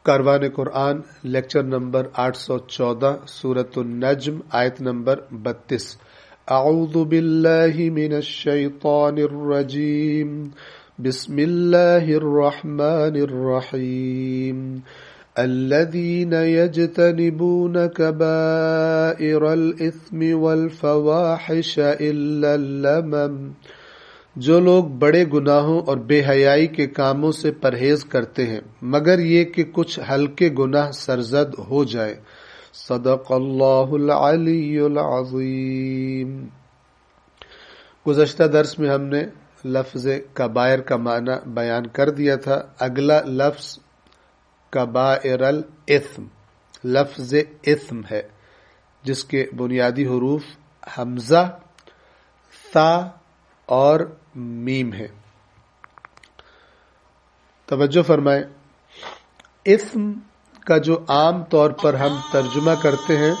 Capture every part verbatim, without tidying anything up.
کاروان قرآن lecture number آٹھ سو چودہ سورۃ النجم آیت نمبر بتیس. اعوذ باللہ من الشیطان الرجیم بسم اللہ الرحمن الرحیم. الذین یجتنبون کبائر الاثم والفواحش الا اللمم، جو لوگ بڑے گناہوں اور بے حیائی کے کاموں سے پرہیز کرتے ہیں مگر یہ کہ کچھ ہلکے گناہ سرزد ہو جائے. صدق اللہ العلی العظیم. گزشتہ درس میں ہم نے لفظ کبائر کا معنی بیان کر دیا تھا. اگلا لفظ کبائر الاثم لفظ اثم ہے جس کے بنیادی حروف حمزہ، ثا اور میم ہے. توجہ فرمائیں، اسم کا جو عام طور پر ہم ترجمہ کرتے ہیں،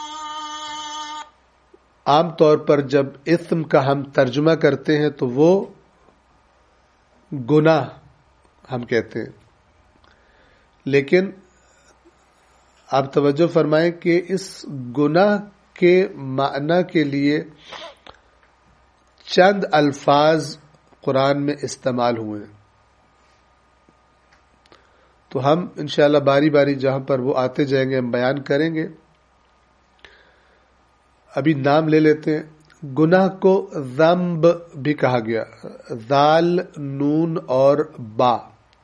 عام طور پر جب اسم کا ہم ترجمہ کرتے ہیں تو وہ گناہ ہم کہتے ہیں. لیکن آپ توجہ فرمائیں کہ اس گناہ کے معنی کے لیے چند الفاظ قرآن میں استعمال ہوئے ہیں. تو ہم انشاءاللہ باری باری جہاں پر وہ آتے جائیں گے ہم بیان کریں گے. ابھی نام لے لیتے ہیں. گناہ کو ذنب بھی کہا گیا، ذال نون اور با.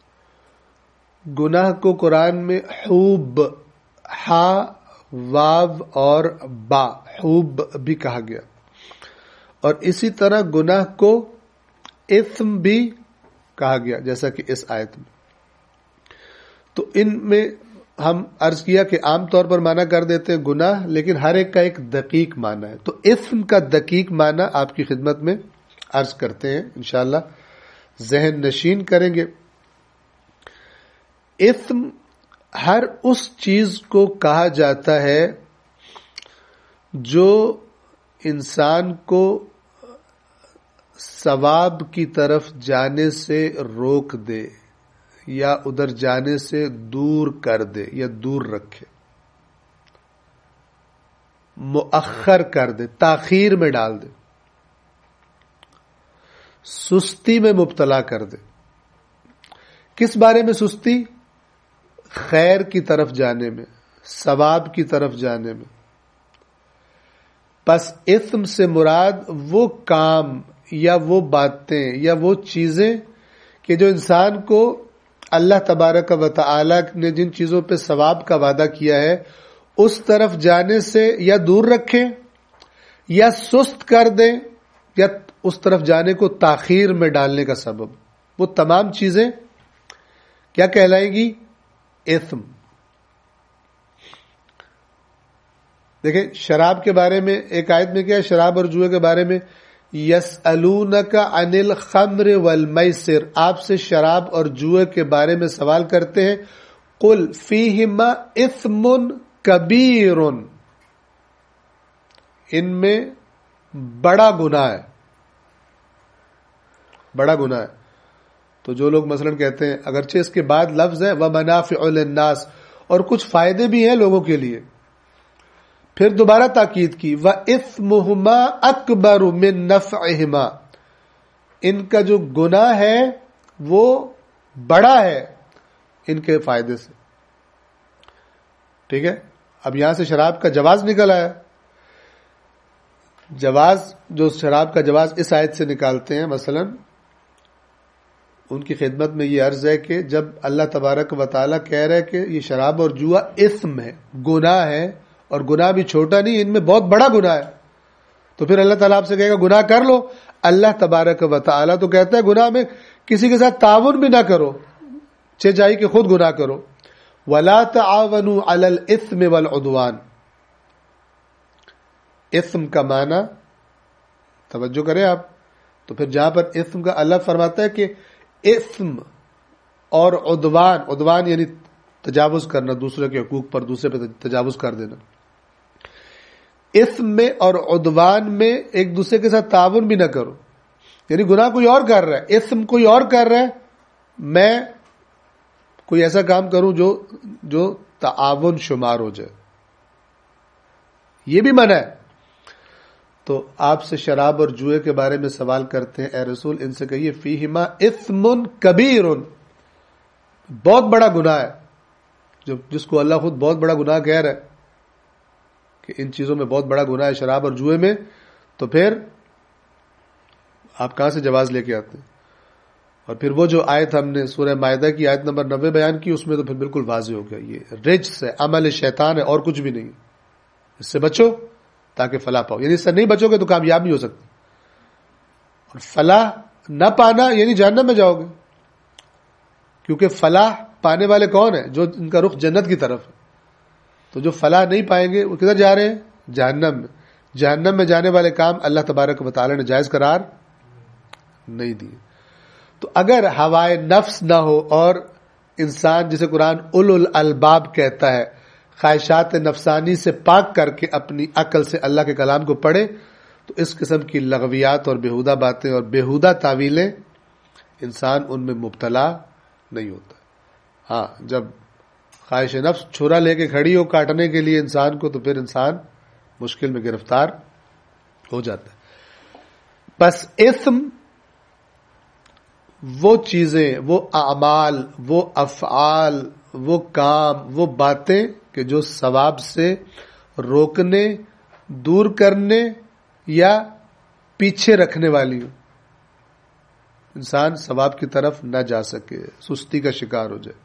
گناہ کو قرآن میں حوب، ہا واو اور با، حوب بھی کہا گیا. اور اسی طرح گناہ کو اثم بھی کہا گیا جیسا کہ اس آیت میں. تو ان میں ہم عرض کیا کہ عام طور پر معنی کر دیتے ہیں گناہ، لیکن ہر ایک کا ایک دقیق معنی ہے. تو اثم کا دقیق معنی آپ کی خدمت میں عرض کرتے ہیں، انشاءاللہ ذہن نشین کریں گے. اثم ہر اس چیز کو کہا جاتا ہے جو انسان کو ثواب کی طرف جانے سے روک دے یا ادھر جانے سے دور کر دے یا دور رکھے، مؤخر کر دے، تاخیر میں ڈال دے، سستی میں مبتلا کر دے. کس بارے میں سستی؟ خیر کی طرف جانے میں، ثواب کی طرف جانے میں. پس اثم سے مراد وہ کام یا وہ باتیں یا وہ چیزیں کہ جو انسان کو اللہ تبارک و تعالی نے جن چیزوں پہ ثواب کا وعدہ کیا ہے اس طرف جانے سے یا دور رکھیں یا سست کر دیں یا اس طرف جانے کو تاخیر میں ڈالنے کا سبب. وہ تمام چیزیں کیا کہلائیں گی؟ اثم. دیکھیں شراب کے بارے میں ایک آیت میں کیا ہے، شراب اور جوئے کے بارے میں یسألونک عن الخمر والمیسر، آپ سے شراب اور جوئے کے بارے میں سوال کرتے ہیں. قل فیہما اثم کبیر، ان میں بڑا گناہ ہے، بڑا گناہ ہے. تو جو لوگ مثلا کہتے ہیں اگرچہ اس کے بعد لفظ ہے ومنافع للناس، اور کچھ فائدے بھی ہیں لوگوں کے لیے، پھر دوبارہ تاکید کی وَإِثْمُهُمَا أَكْبَرُ مِن نَفْعِهِمَا، ان کا جو گناہ ہے وہ بڑا ہے ان کے فائدے سے. ٹھیک ہے. اب یہاں سے شراب کا جواز نکل آیا. جواز جو شراب کا جواز اس آیت سے نکالتے ہیں، مثلا ان کی خدمت میں یہ عرض ہے کہ جب اللہ تبارک و تعالیٰ کہہ رہے کہ یہ شراب اور جوا اثم ہے، گناہ ہے، اور گناہ بھی چھوٹا نہیں، ان میں بہت بڑا گناہ ہے، تو پھر اللہ تعالیٰ آپ سے کہے گا گناہ کر لو. اللہ تبارک و تعالیٰ تو کہتا ہے گناہ میں کسی کے ساتھ تعاون بھی نہ کرو، چاہیے کہ خود گناہ کرو. وَلَا تَعَاوَنُوا عَلَى الْإِثْمِ وَالْعُدْوَانِ. اثم کا معنی توجہ کریں آپ. تو پھر جہاں پر اثم کا اللہ فرماتا ہے کہ اثم اور عدوان، عدوان یعنی تجاوز کرنا، دوسرے کے حقوق پر دوسرے پہ تجاوز کر دینا. اثم میں اور عدوان میں ایک دوسرے کے ساتھ تعاون بھی نہ کرو. یعنی گناہ کوئی اور کر رہا ہے، اثم کوئی اور کر رہا ہے، میں کوئی ایسا کام کروں جو جو تعاون شمار ہو جائے، یہ بھی منع ہے. تو آپ سے شراب اور جوئے کے بارے میں سوال کرتے ہیں، اے رسول ان سے کہیے فیہما اثم کبیر، بہت بڑا گناہ ہے. جو جس کو اللہ خود بہت بڑا گناہ کہہ رہا ہے کہ ان چیزوں میں بہت بڑا گناہ ہے شراب اور جوئے میں، تو پھر آپ کہاں سے جواز لے کے آتے ہیں؟ اور پھر وہ جو آیت ہم نے سورہ مائدہ کی آیت نمبر نوے بیان کی، اس میں تو پھر بالکل واضح ہو گیا یہ رجس ہے، عمل شیطان ہے اور کچھ بھی نہیں. اس سے بچو تاکہ فلاح پاؤ، یعنی اس سے نہیں بچو گے تو کامیاب نہیں ہو سکتے، اور فلاح نہ پانا یعنی جہنم میں جاؤ گے. کیونکہ فلاح پانے والے کون ہیں؟ جو ان کا رخ جنت کی طرف ہے. تو جو فلاح نہیں پائیں گے وہ کدھر جا رہے ہیں؟ جہنم میں. جہنم میں جانے والے کام اللہ تبارک و تعالی نے جائز قرار نہیں دیے. تو اگر ہوائے نفس نہ ہو اور انسان جسے قرآن اولو الالباب کہتا ہے خواہشات نفسانی سے پاک کر کے اپنی عقل سے اللہ کے کلام کو پڑھے، تو اس قسم کی لغویات اور بےہودہ باتیں اور بےہودہ تعویلیں انسان ان میں مبتلا نہیں ہوتا. ہاں جب خواہش نفس چھرا لے کے کھڑی ہو کاٹنے کے لیے انسان کو، تو پھر انسان مشکل میں گرفتار ہو جاتا ہے. بس اثم وہ چیزیں، وہ اعمال، وہ افعال، وہ کام، وہ باتیں کہ جو ثواب سے روکنے، دور کرنے یا پیچھے رکھنے والی ہوں، انسان ثواب کی طرف نہ جا سکے، سستی کا شکار ہو جائے.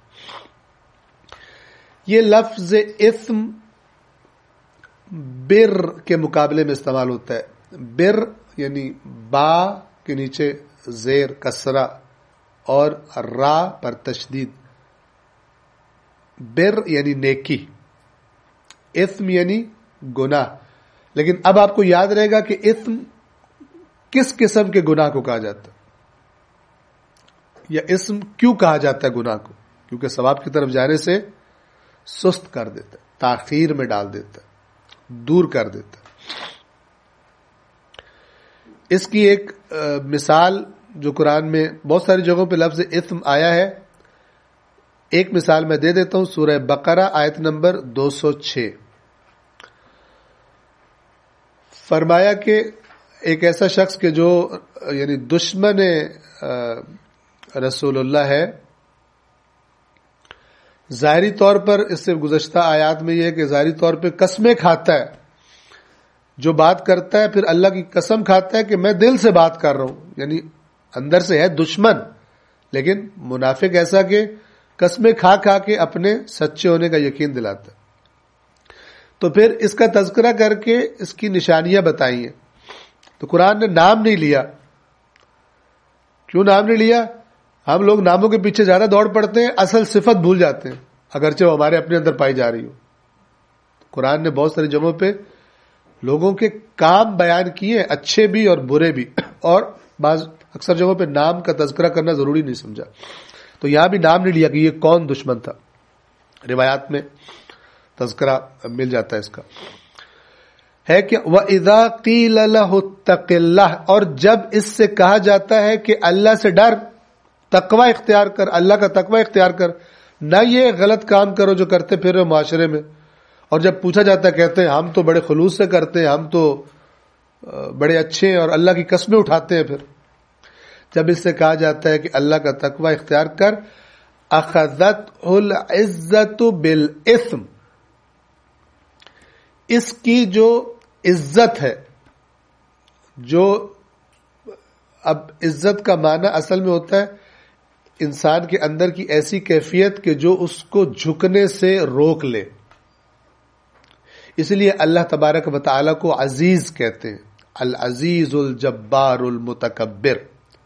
یہ لفظ اثم بر کے مقابلے میں استعمال ہوتا ہے. بر یعنی با کے نیچے زیر کسرہ اور را پر تشدید. بر یعنی نیکی، اثم یعنی گناہ. لیکن اب آپ کو یاد رہے گا کہ اثم کس قسم کے گناہ کو کہا جاتا ہے، یا اسم کیوں کہا جاتا ہے گناہ کو؟ کیونکہ ثواب کی طرف جانے سے سست کر دیتا ہے، تاخیر میں ڈال دیتا ہے، دور کر دیتا ہے. اس کی ایک مثال جو قرآن میں بہت ساری جگہوں پہ لفظ اثم آیا ہے، ایک مثال میں دے دیتا ہوں. سورہ بقرہ آیت نمبر دو سو چھ فرمایا کہ ایک ایسا شخص کہ جو یعنی دشمن رسول اللہ ہے، ظاہری طور پر اس سے گزشتہ آیات میں یہ ہے کہ ظاہری طور پہ قسمیں کھاتا ہے، جو بات کرتا ہے پھر اللہ کی قسم کھاتا ہے کہ میں دل سے بات کر رہا ہوں، یعنی اندر سے ہے دشمن، لیکن منافق ایسا کہ قسمیں کھا کھا کے اپنے سچے ہونے کا یقین دلاتا ہے. تو پھر اس کا تذکرہ کر کے اس کی نشانیاں بتائی ہیں. تو قرآن نے نام نہیں لیا. کیوں نام نہیں لیا؟ ہم لوگ ناموں کے پیچھے زیادہ دوڑ پڑتے ہیں، اصل صفت بھول جاتے ہیں اگرچہ وہ ہمارے اپنے اندر پائی جا رہی ہو. قرآن نے بہت ساری جگہوں پہ لوگوں کے کام بیان کیے، اچھے بھی اور برے بھی، اور بعض اکثر جگہوں پہ نام کا تذکرہ کرنا ضروری نہیں سمجھا. تو یہاں بھی نام نہیں لیا کہ یہ کون دشمن تھا. روایات میں تذکرہ مل جاتا ہے اس کا. ہے کہ وَإِذَا قِيلَ لَهُ اتَّقِ اللَّهَ، اور جب اس سے کہا جاتا ہے کہ اللہ سے ڈر، تقوی اختیار کر، اللہ کا تقوی اختیار کر، نہ یہ غلط کام کرو جو کرتے پھر رہے معاشرے میں. اور جب پوچھا جاتا ہے کہتے ہیں ہم تو بڑے خلوص سے کرتے ہیں، ہم تو بڑے اچھے ہیں، اور اللہ کی قسمیں اٹھاتے ہیں. پھر جب اس سے کہا جاتا ہے کہ اللہ کا تقوی اختیار کر، اخذتہ العزت بالاثم، اس کی جو عزت ہے، جو اب عزت کا معنی اصل میں ہوتا ہے انسان کے اندر کی ایسی کیفیت کہ جو اس کو جھکنے سے روک لے. اس لیے اللہ تبارک و تعالی کو عزیز کہتے ہیں، العزیز الجبار المتکبر.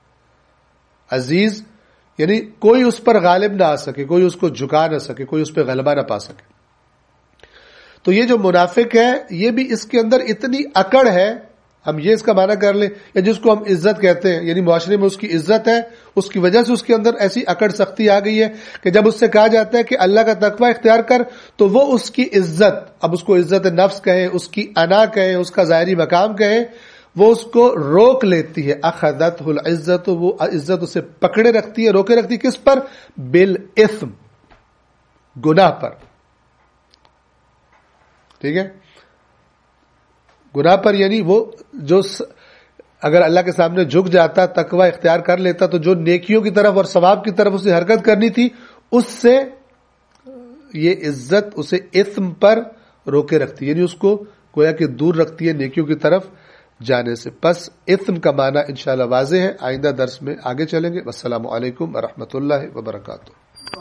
عزیز یعنی کوئی اس پر غالب نہ آ سکے، کوئی اس کو جھکا نہ سکے، کوئی اس پہ غلبہ نہ پا سکے. تو یہ جو منافق ہے یہ بھی اس کے اندر اتنی اکڑ ہے، ہم یہ اس کا معنی کر لیں، یا جس کو ہم عزت کہتے ہیں، یعنی معاشرے میں اس کی عزت ہے، اس کی وجہ سے اس کے اندر ایسی اکڑ سختی آ گئی ہے کہ جب اس سے کہا جاتا ہے کہ اللہ کا تقوی اختیار کر، تو وہ اس کی عزت، اب اس کو عزت نفس کہیں، اس کی انا کہیں، اس کا ظاہری مقام کہیں، وہ اس کو روک لیتی ہے. اخذتہ العزت، وہ عزت اسے پکڑے رکھتی ہے، روکے رکھتی ہے. کس پر؟ بالاثم، گناہ پر. ٹھیک ہے, گناہ پر یعنی وہ جو اگر اللہ کے سامنے جھک جاتا, تقوی اختیار کر لیتا, تو جو نیکیوں کی طرف اور ثواب کی طرف اسے حرکت کرنی تھی, اس سے یہ عزت اسے اثم پر روکے رکھتی, یعنی اس کو گویا کہ دور رکھتی ہے نیکیوں کی طرف جانے سے. پس اثم کا معنی انشاءاللہ واضح ہے, آئندہ درس میں آگے چلیں گے. السلام علیکم ورحمۃ اللہ وبرکاتہ.